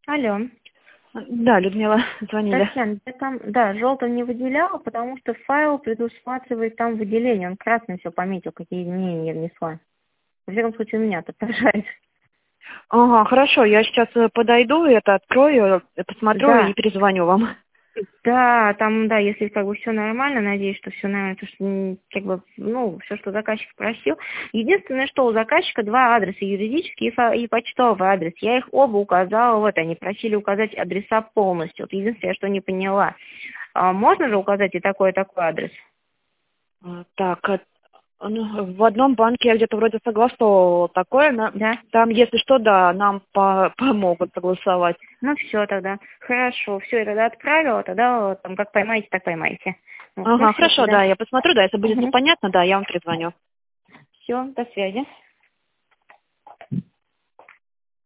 Алло. Да, Людмила, звонили. Татьяна, я там, да, желтым не выделяла, потому что файл предусматривает там выделение. Он красным все пометил, какие изменения я внесла. Во всяком случае, у меня это отражается. Ага, хорошо, я сейчас подойду, это открою, посмотрю и Да, перезвоню вам. да, там, да, если как бы все нормально, надеюсь, что все нормально, потому что, как бы, ну, все, что заказчик просил. Единственное, что у заказчика два адреса, юридический и почтовый адрес. Я их оба указала, вот, они просили указать адреса полностью. Вот единственное, что не поняла. Можно же указать и такой адрес? Так, ну, в одном банке я где-то вроде согласовывала такое, Да? там, если что, да, нам помогут согласовать. Ну все тогда. Хорошо, все, я тогда отправила, тогда вот, там как поймаете, так поймаете. Вот. Ну Ага, все, хорошо, тогда. да, я посмотрю, да, если будет Угу. непонятно, да, я вам перезвоню. Все, до связи.